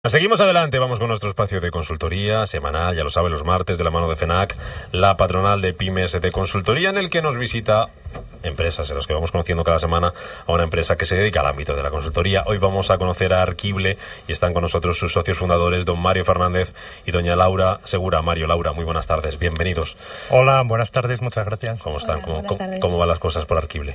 Seguimos adelante, vamos con nuestro espacio de consultoría semanal, ya lo sabe, los martes de la mano de FENAC, la patronal de pymes de consultoría, en el que nos visita empresas, en las que vamos conociendo cada semana a una empresa que se dedica al ámbito de la consultoría. Hoy vamos a conocer a Arquible y están con nosotros sus socios fundadores, don Mario Fernández y doña Laura Segura. Mario, Laura, muy buenas tardes, bienvenidos. Hola, buenas tardes, muchas gracias. ¿Cómo están? Hola, ¿Cómo van las cosas por Arquible?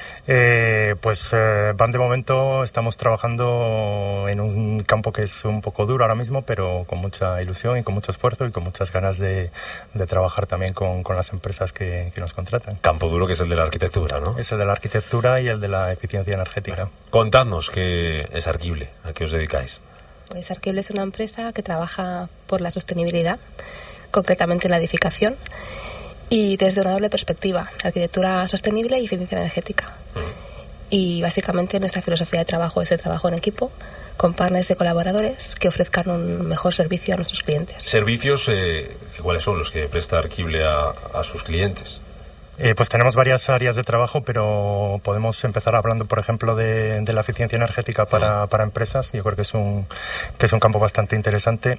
Van de momento, estamos trabajando en un campo que es un poco duro ahora mismo, pero con mucha ilusión y con mucho esfuerzo y con muchas ganas de trabajar también con las empresas que nos contratan. Campo duro, que es el de la arquitectura, ¿no? Es el de la arquitectura y el de la eficiencia energética. Contadnos qué es Arquible, ¿a qué os dedicáis? Pues Arquible es una empresa que trabaja por la sostenibilidad, concretamente en la edificación, y desde una doble perspectiva, arquitectura sostenible y eficiencia energética. Y básicamente nuestra filosofía de trabajo es el trabajo en equipo, con partners y colaboradores que ofrezcan un mejor servicio a nuestros clientes. ¿Servicios cuáles son los que presta Arquible a sus clientes? Pues tenemos varias áreas de trabajo, pero podemos empezar hablando, por ejemplo, de la eficiencia energética para empresas. Yo creo que es un campo bastante interesante.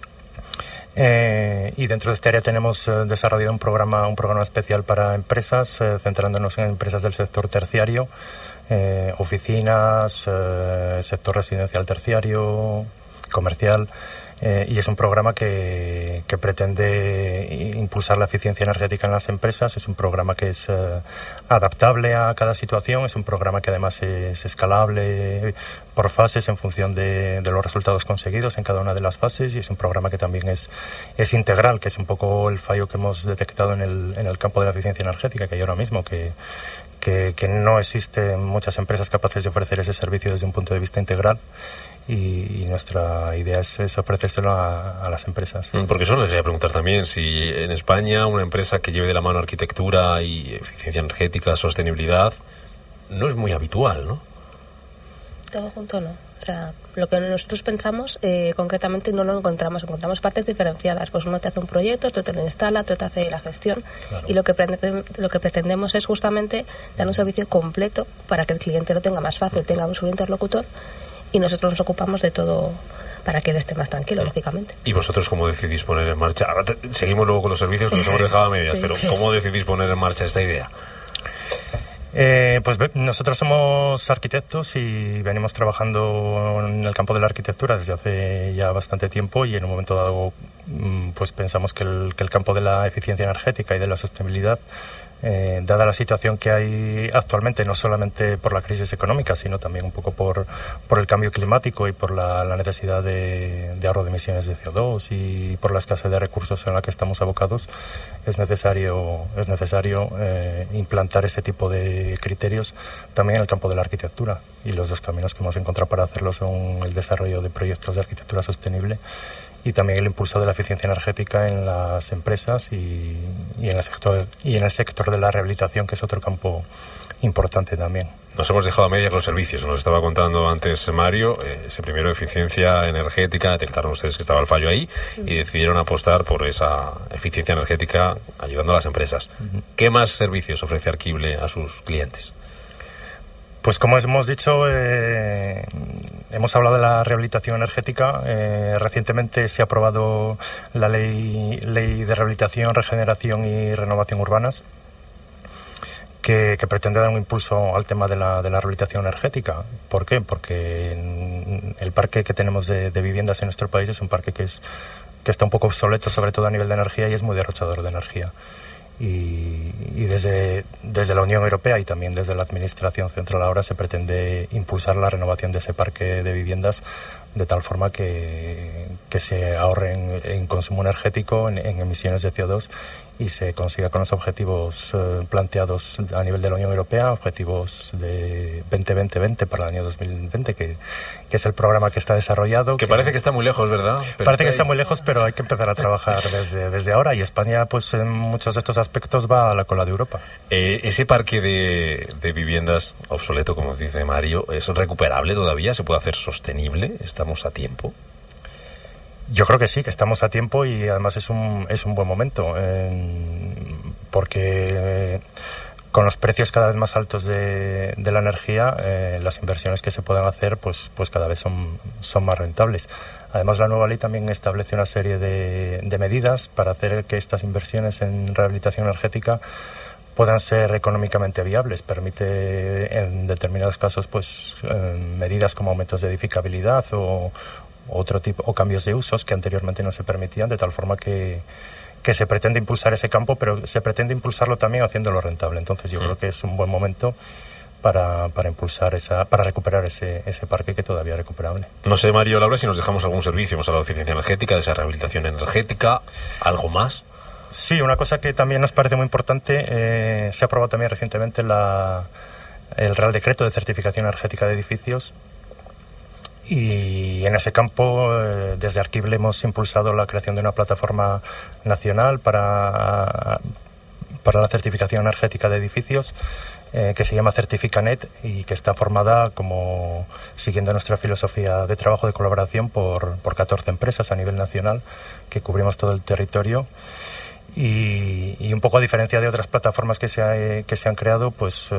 Y dentro de este área tenemos desarrollado un programa especial para empresas, centrándonos en empresas del sector terciario, oficinas, sector residencial terciario, comercial. Y es un programa que pretende impulsar la eficiencia energética en las empresas. Es un programa que es adaptable a cada situación, es un programa que además es escalable por fases en función de los resultados conseguidos en cada una de las fases, y es un programa que también es integral, que es un poco el fallo que hemos detectado en el campo de la eficiencia energética que hay ahora mismo, que no existen muchas empresas capaces de ofrecer ese servicio desde un punto de vista integral. Y nuestra idea es ofrecérselo a las empresas. Porque eso les quería preguntar también, si en España una empresa que lleve de la mano arquitectura y eficiencia energética, sostenibilidad, no es muy habitual, ¿no? Todo junto no. O sea, lo que nosotros pensamos, concretamente no lo encontramos partes diferenciadas. Pues uno te hace un proyecto, otro te lo instala, otro te hace la gestión. Claro. Y lo que pretendemos es justamente dar un servicio completo para que el cliente lo tenga más fácil, tenga un solo interlocutor, y nosotros nos ocupamos de todo para que él esté más tranquilo, lógicamente. ¿Y vosotros cómo decidís poner en marcha? Ahora seguimos luego con los servicios que nos hemos dejado a medias, sí. Pero ¿cómo decidís poner en marcha esta idea? Pues nosotros somos arquitectos y venimos trabajando en el campo de la arquitectura desde hace ya bastante tiempo, y en un momento dado pues pensamos que el campo de la eficiencia energética y de la sostenibilidad, dada la situación que hay actualmente, no solamente por la crisis económica, sino también un poco por el cambio climático y por la necesidad de ahorro de emisiones de CO2 y por la escasez de recursos en la que estamos abocados, es necesario implantar ese tipo de criterios también en el campo de la arquitectura. Y los dos caminos que hemos encontrado para hacerlo son el desarrollo de proyectos de arquitectura sostenible y también el impulso de la eficiencia energética en las empresas y en el sector de la rehabilitación, que es otro campo importante también. Nos hemos dejado a medias los servicios, nos estaba contando antes Mario, ese primero, eficiencia energética, detectaron ustedes que estaba el fallo ahí y decidieron apostar por esa eficiencia energética ayudando a las empresas. ¿Qué más servicios ofrece Arquible a sus clientes? Pues como hemos dicho, hemos hablado de la rehabilitación energética. Recientemente se ha aprobado la ley de rehabilitación, regeneración y renovación urbanas, que pretende dar un impulso al tema de la rehabilitación energética. ¿Por qué? Porque el parque que tenemos de viviendas en nuestro país es un parque que está un poco obsoleto, sobre todo a nivel de energía, y es muy derrochador de energía. Y desde la Unión Europea y también desde la Administración Central ahora se pretende impulsar la renovación de ese parque de viviendas de tal forma que se ahorre en consumo energético, en emisiones de CO2, y se consiga con los objetivos planteados a nivel de la Unión Europea, objetivos de 20-20-20 para el año 2020, que es el programa que está desarrollado. Que parece que está muy lejos, ¿verdad? Parece que está muy lejos, pero hay que empezar a trabajar desde ahora, y España, pues en muchos de estos aspectos va a la cola de Europa. Ese parque de viviendas obsoleto, como dice Mario, ¿es recuperable todavía? ¿Se puede hacer sostenible? ¿Estamos a tiempo? Yo creo que sí, que estamos a tiempo, y además es un buen momento, porque con los precios cada vez más altos de la energía, las inversiones que se puedan hacer pues cada vez son más rentables. Además, la nueva ley también establece una serie de medidas para hacer que estas inversiones en rehabilitación energética puedan ser económicamente viables. Permite en determinados casos medidas como aumentos de edificabilidad o otro tipo, o cambios de usos que anteriormente no se permitían, de tal forma que se pretende impulsar ese campo, pero se pretende impulsarlo también haciéndolo rentable. Entonces yo creo que es un buen momento para recuperar ese parque que todavía es recuperable. No sé, Mario Laura, si nos dejamos algún servicio. Hemos hablado de eficiencia energética, de esa rehabilitación energética. ¿Algo más? Sí, una cosa que también nos parece muy importante, se ha aprobado también recientemente el Real Decreto de Certificación Energética de Edificios. Y en ese campo, desde Arquible hemos impulsado la creación de una plataforma nacional para la certificación energética de edificios, que se llama Certificanet, y que está formada, siguiendo nuestra filosofía de trabajo de colaboración, por 14 empresas a nivel nacional, que cubrimos todo el territorio. Y un poco a diferencia de otras plataformas que se han creado,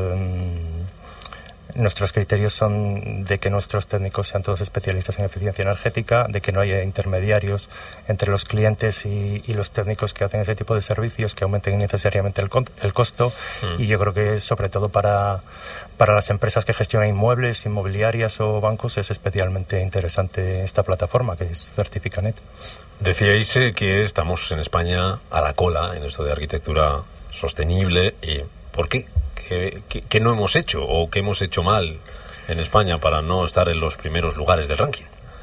nuestros criterios son de que nuestros técnicos sean todos especialistas en eficiencia energética, de que no haya intermediarios entre los clientes y los técnicos que hacen ese tipo de servicios que aumenten innecesariamente el costo. Y yo creo que sobre todo para las empresas que gestionan inmuebles, inmobiliarias o bancos es especialmente interesante esta plataforma, que es Certificanet. Decíais que estamos en España a la cola en esto de arquitectura sostenible. ¿Por qué? ¿Qué no hemos hecho o qué hemos hecho mal en España para no estar en los primeros lugares del ranking?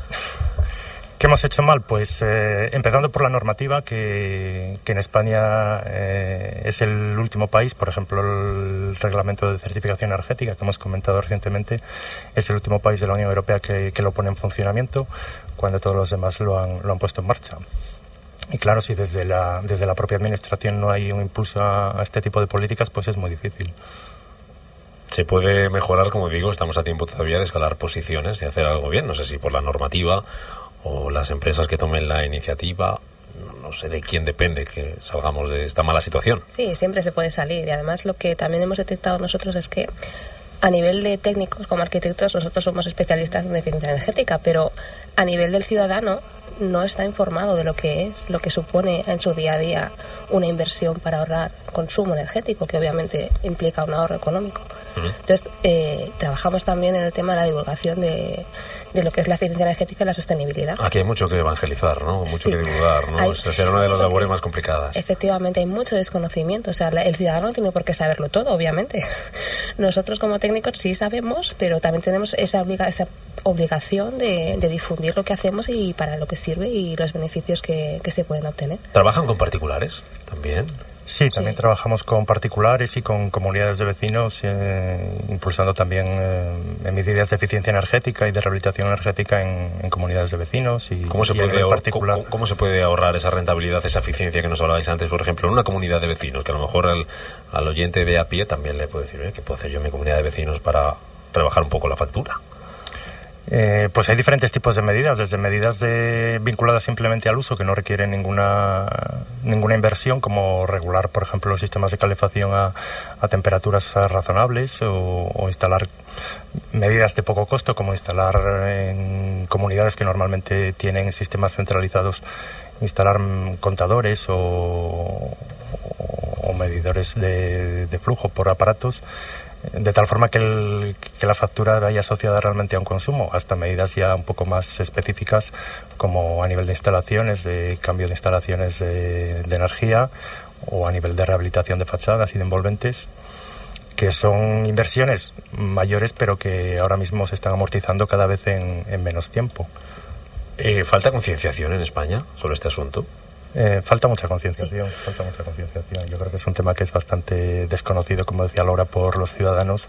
¿Qué hemos hecho mal? Pues empezando por la normativa, que en España es el último país. Por ejemplo, el reglamento de certificación energética que hemos comentado recientemente es el último país de la Unión Europea que lo pone en funcionamiento, cuando todos los demás lo han puesto en marcha. Y claro, si desde la propia administración no hay un impulso a este tipo de políticas, pues es muy difícil. Se puede mejorar, como digo, estamos a tiempo todavía de escalar posiciones, de hacer algo bien. No sé si por la normativa o las empresas que tomen la iniciativa. No sé de quién depende que salgamos de esta mala situación. Sí, siempre se puede salir. Y además lo que también hemos detectado nosotros es que a nivel de técnicos, como arquitectos, nosotros somos especialistas en eficiencia energética, pero a nivel del ciudadano no está informado de lo que supone en su día a día una inversión para ahorrar consumo energético, que obviamente implica un ahorro económico. Entonces, trabajamos también en el tema de la divulgación de lo que es la eficiencia energética y la sostenibilidad. Aquí hay mucho que evangelizar, ¿no? Mucho que divulgar, ¿no? Esa será una de las labores más complicadas. Efectivamente, hay mucho desconocimiento. O sea, el ciudadano no tiene por qué saberlo todo, obviamente. Nosotros como técnicos sí sabemos, pero también tenemos esa obligación de difundir lo que hacemos y para lo que sirve y los beneficios que se pueden obtener. ¿Trabajan con particulares también? Sí, también trabajamos con particulares y con comunidades de vecinos, impulsando también medidas de eficiencia energética y de rehabilitación energética en comunidades de vecinos. ¿Cómo se puede ahorrar esa rentabilidad, esa eficiencia que nos hablabais antes, por ejemplo, en una comunidad de vecinos? Que a lo mejor al oyente de a pie también le puede decir, ¿qué puedo hacer yo en mi comunidad de vecinos para rebajar un poco la factura? Pues hay diferentes tipos de medidas, desde medidas vinculadas simplemente al uso, que no requieren ninguna inversión, como regular, por ejemplo, los sistemas de calefacción a temperaturas razonables, o instalar medidas de poco costo, como instalar en comunidades que normalmente tienen sistemas centralizados, instalar contadores o medidores de flujo por aparatos, de tal forma que la factura vaya asociada realmente a un consumo, hasta medidas ya un poco más específicas, como a nivel de instalaciones, de cambio de instalaciones de energía, o a nivel de rehabilitación de fachadas y de envolventes, que son inversiones mayores, pero que ahora mismo se están amortizando cada vez en menos tiempo. ¿Falta concienciación en España sobre este asunto? Falta mucha concienciación, Yo creo que es un tema que es bastante desconocido, como decía Laura, por los ciudadanos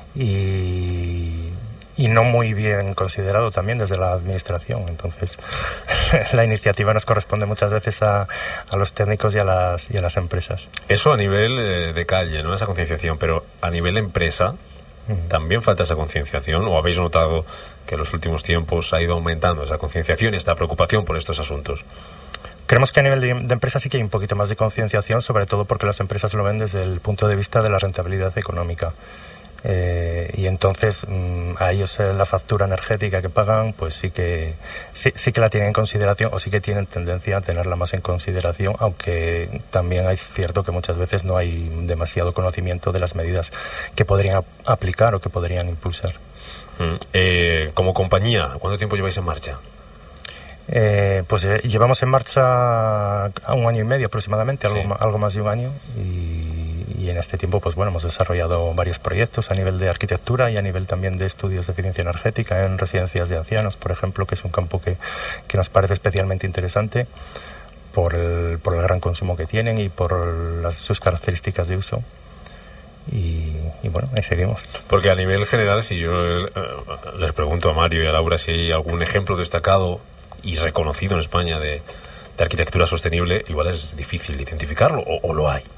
y no muy bien considerado también desde la administración. Entonces, la iniciativa nos corresponde muchas veces a los técnicos y a las empresas. Eso a nivel de calle, ¿no? Esa concienciación, pero a nivel empresa, ¿también falta esa concienciación? ¿O habéis notado que en los últimos tiempos ha ido aumentando esa concienciación y esta preocupación por estos asuntos? Creemos que a nivel de empresa sí que hay un poquito más de concienciación, sobre todo porque las empresas lo ven desde el punto de vista de la rentabilidad económica. Y entonces a ellos la factura energética que pagan pues sí que la tienen en consideración, o sí que tienen tendencia a tenerla más en consideración, aunque también es cierto que muchas veces no hay demasiado conocimiento de las medidas que podrían aplicar o que podrían impulsar. Como compañía, ¿cuánto tiempo lleváis en marcha? Pues llevamos en marcha a 1 año y medio aproximadamente, algo más de 1 año, y en este tiempo pues bueno, hemos desarrollado varios proyectos a nivel de arquitectura y a nivel también de estudios de eficiencia energética en residencias de ancianos, por ejemplo, que es un campo que nos parece especialmente interesante por el gran consumo que tienen y por sus características de uso. Y bueno, ahí seguimos. Porque a nivel general, si yo les pregunto a Mario y a Laura si hay algún ejemplo destacado y reconocido en España de arquitectura sostenible, igual es difícil identificarlo, o lo hay.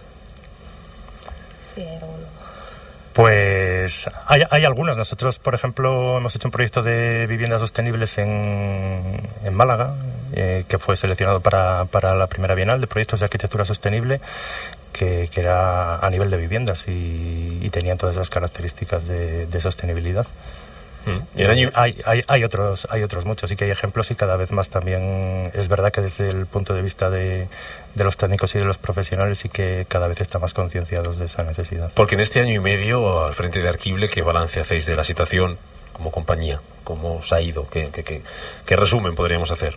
Sí, hay alguno. Pues hay algunos. Nosotros, por ejemplo, hemos hecho un proyecto de viviendas sostenibles en Málaga, que fue seleccionado para la primera Bienal de Proyectos de Arquitectura Sostenible, que era a nivel de viviendas y tenían todas esas características de sostenibilidad. ¿Y el año? Hay otros muchos, y que hay ejemplos, y cada vez más también es verdad que desde el punto de vista de los técnicos y de los profesionales sí que cada vez están más concienciados de esa necesidad. Porque en este año y medio al frente de Arquible, ¿qué balance hacéis de la situación como compañía? ¿Cómo os ha ido? ¿Qué resumen podríamos hacer?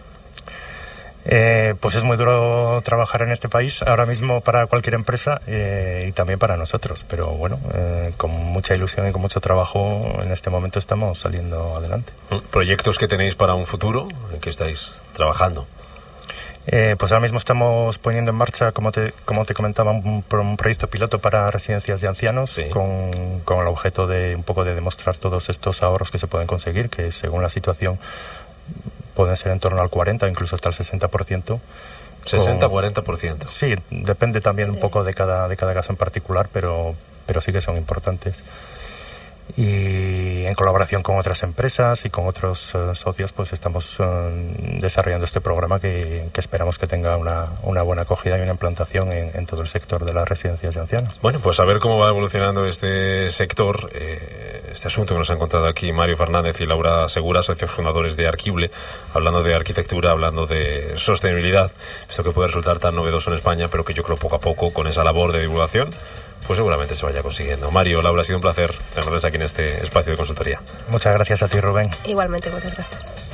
Pues es muy duro trabajar en este país ahora mismo para cualquier empresa, y también para nosotros, pero bueno, con mucha ilusión y con mucho trabajo en este momento estamos saliendo adelante. ¿Proyectos que tenéis para un futuro? ¿En qué estáis trabajando? Pues ahora mismo estamos poniendo en marcha, como te comentaba, un proyecto piloto para residencias de ancianos, sí, con el objeto de un poco de demostrar todos estos ahorros que se pueden conseguir, que según la situación pueden ser en torno al 40%, incluso hasta el 60%. 60-40%. Sí, depende también un poco de cada caso en particular, pero sí que son importantes. Y en colaboración con otras empresas y con otros socios, pues estamos desarrollando este programa que esperamos que tenga una buena acogida y una implantación en todo el sector de las residencias de ancianos. Bueno, pues a ver cómo va evolucionando este sector, este asunto que nos han contado aquí Mario Fernández y Laura Segura, socios fundadores de Arquible, hablando de arquitectura, hablando de sostenibilidad, esto que puede resultar tan novedoso en España, pero que yo creo poco a poco, con esa labor de divulgación, pues seguramente se vaya consiguiendo. Mario, Laura, ha sido un placer tenerles aquí en este espacio de consultoría. Muchas gracias a ti, Rubén. Igualmente, muchas gracias.